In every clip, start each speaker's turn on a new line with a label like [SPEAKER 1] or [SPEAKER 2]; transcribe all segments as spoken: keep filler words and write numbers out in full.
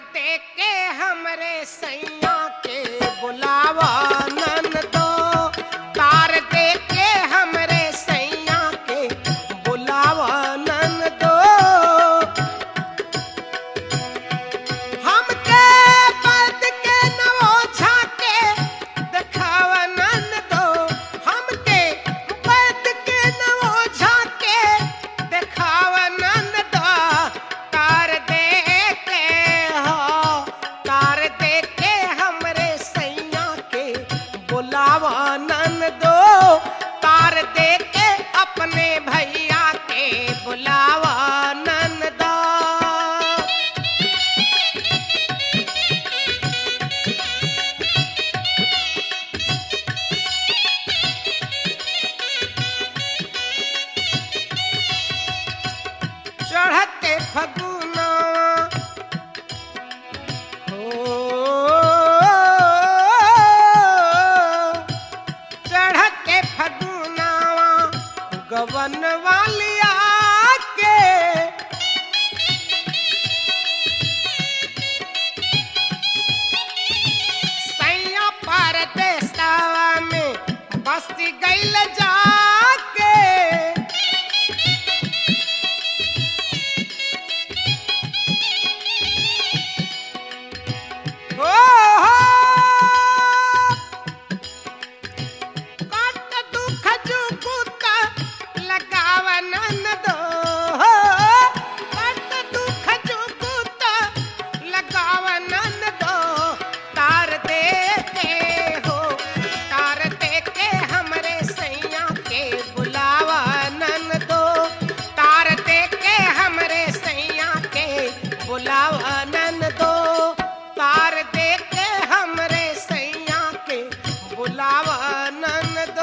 [SPEAKER 1] दे के हमरे सैया के बुलावा ननदो, तार दे के हमरे सैया के बुलावा ननदो। हमके बद के नवो झाके दिखावा ननदो, हमके बद के नवो झाके दिखावा ननदो। तार दे के हो, तार दे के हमरे सैया के बुलावा ननदो, तार दे के अपने भैया के बुलावा ननदो। चढ़ते फगुना हो, चढ़ते फगुनावा गवन वालिया के सैया परदेसवा में बस्ती गइल जाके। हो हो काट दुख जुगुता लगावा ननदो, काट दुख जुगुता लगावा ननदो। तार दे के हो, तार दे के हमरे सैया के बुलावा ननदो, तार दे के हमरे सैया के बुलावा ननदो, तार दे के हमरे सैया के बुलावा ननदो।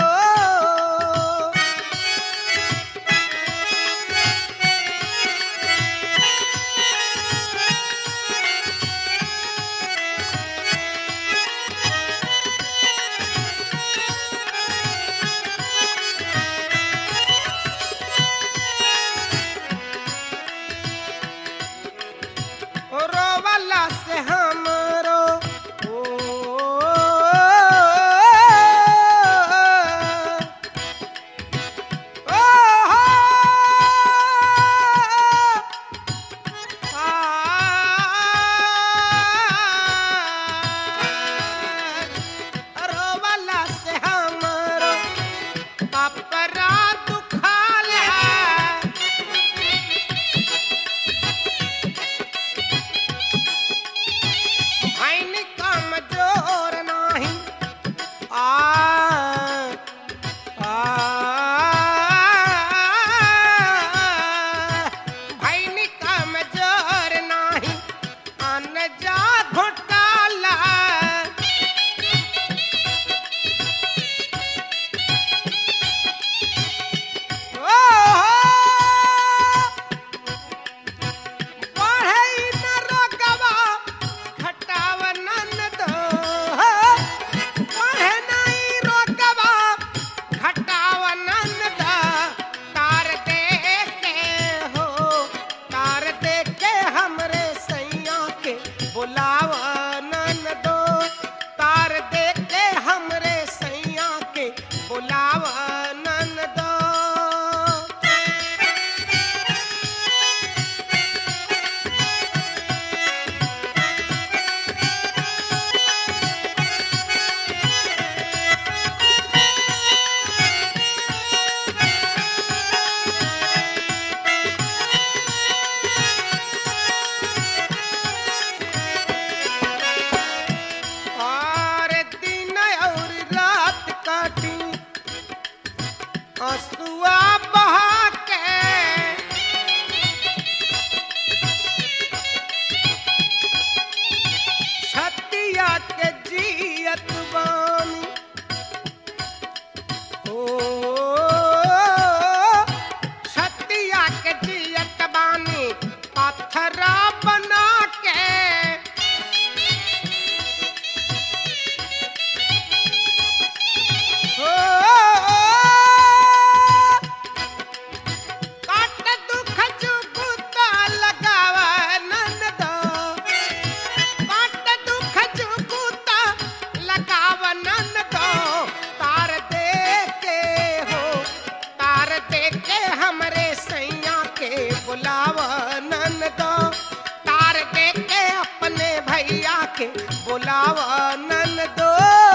[SPEAKER 1] बुलावा ननदो।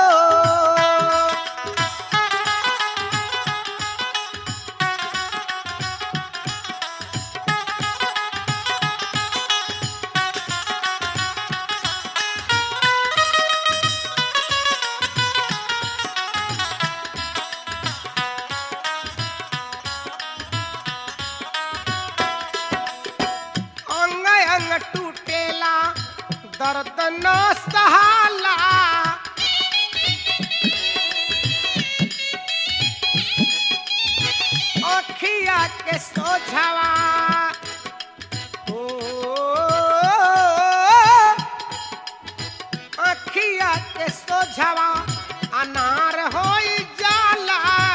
[SPEAKER 1] अंग अंग टूटेला दर्द न सहाला, अखिया के सोझवा ओ अखिया के सोझवा अनार होई जाला।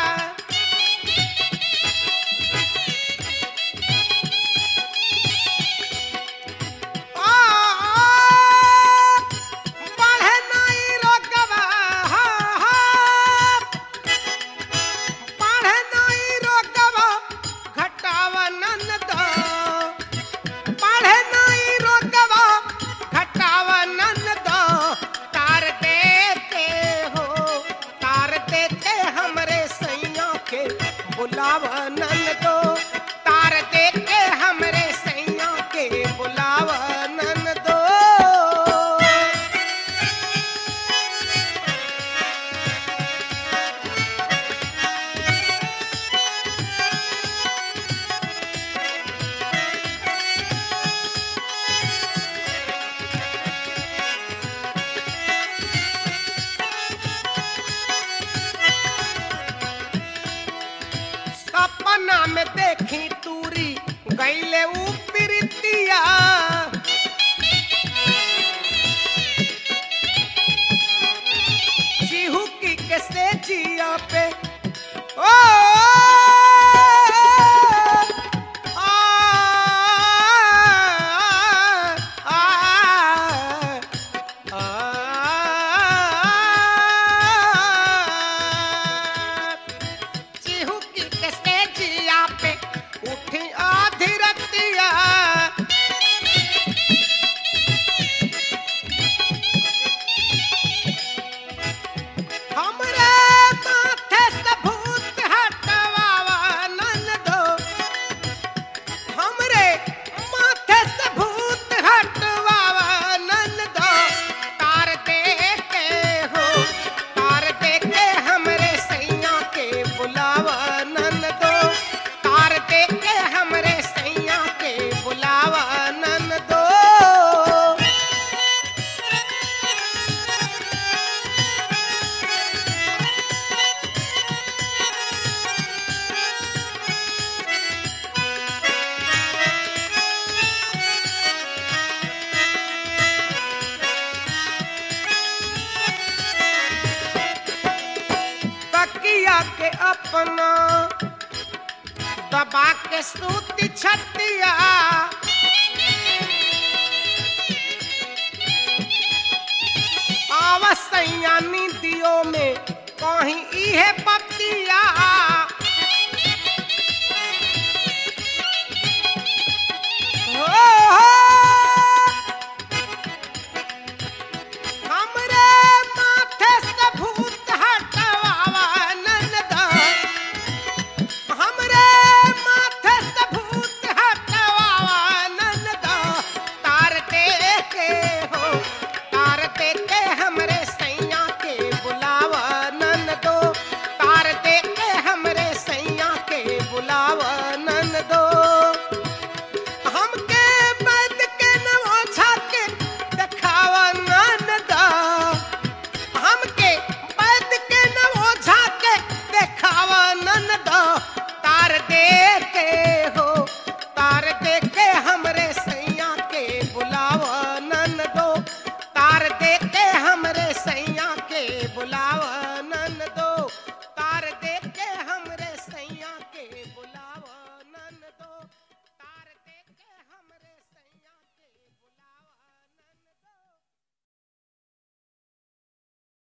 [SPEAKER 1] बुलावा ननदो तार दे के हमरे सैया के बुलावा ननदो। सपना में देखी तूरी गईले ऊपरितिया, चिहुकी के से जिया पे ओ आ, आ, आ, चिहुकी के से जिया पे उठी आधी रतिया। हमरे माथे से भूत हटवावा ननदो, हमरे माथे से भूत हटवावा ननदो। तार दे के हो तार दे के हमरे सैया के बुलावा ननदो, तार दे के हमरे सैया के बुलावा ननदो। तकिया के अपना दबा के सूती छतिया,